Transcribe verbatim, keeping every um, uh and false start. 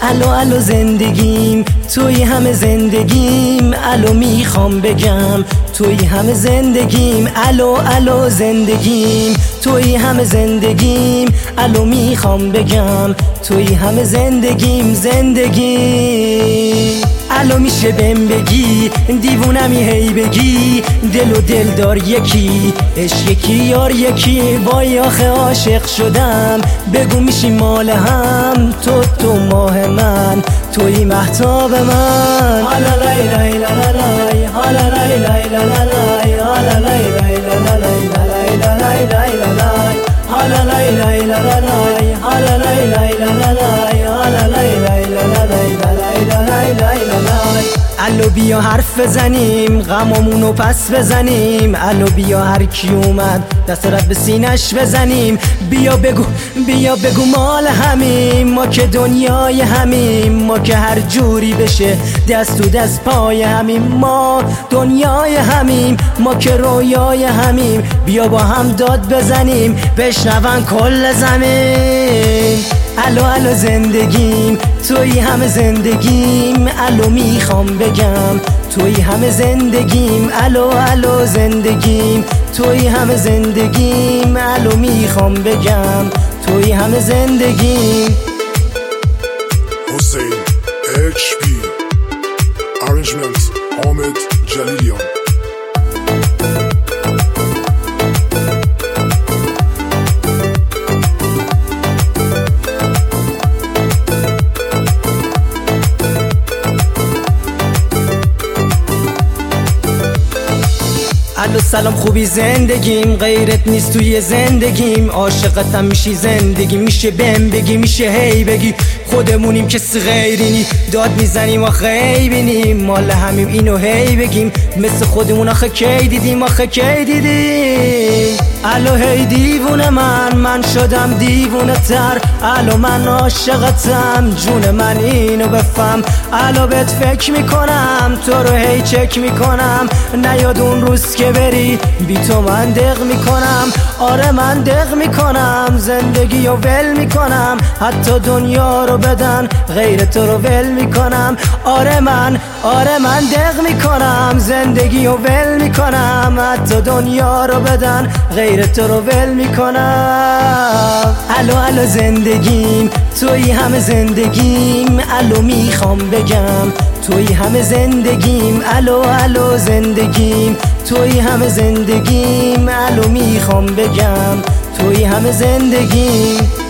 الو الو زندگیم توی همه زندگیم، الو میخوام بگم توی همه زندگیم، الو الو زندگیم توی همه زندگیم، الو میخوام بگم توی همه زندگیم زندگیم. الو میشه بهم بگی دیوونمی هی بگی دل و دل دار یکی عشق یکی یار یکی، وای آخه عاشق شدم بگو میشی مال هم، تو تو ماه من توی مهتاب من. حالا لای لای لای لای حالا لای لای لای لای حالا لای لای لای لای لای لای لای حالا لای لای لای لای حالا لای لای لای لای حالا لای لای لای لای. الو بیا حرف بزنیم غمامونو پس بزنیم، الو بیا هر کی اومد دست رد به سینش بزنیم، بیا بگو بیا بگو مال همیم، ما که دنیای همیم، ما که هر جوری بشه دست تو دست پای همیم، ما دنیای همیم، ما که رویای همیم، بیا با هم داد بزنیم بشنون کل زمین. الو الو زندگیم توی همه زندگیم، الو میخوام بگم توی همه زندگیم، الو الو زندگیم توی همه زندگیم، الو میخوام بگم توی همه زندگیم. حسین اچ پی Arrangement حامد جلیلیان. الو سلام خوبی زندگیم غیرت نیست توی زندگیم، عاشقتم میشی زندگی میشه بهم بگی میشه هی بگی خودمونیم کسی غیری نی، داد میزنیم آخه هی بینیم مال همیم اینو هی بگیم مثل خودمون آخه کی دیدیم آخه کی دیدیم. الو هی دیوونه من من شدم دیوونه تر، الو من عاشقتم جون من اینو بفهم، الو بهت فکر میکنم تو رو هی چک میکنم، نیاد اون روز که بری بی تو من دق میکنم، آره من دق میکنم زندگی رو ول میکنم، حتی دنیا رو بدن غیر تو رو ول میکنم، آره من آره من دق میکنم زندگی رو ول میکنم، حتی دنیا رو بدن غیر تو رو ول میکنم. الو الو زندگیم توی همه زندگیم، الو میخوام بگم توی همه زندگیم، الو الو زندگیم توی همه زندگیم، الو میخوام بگم توی همه زندگیم.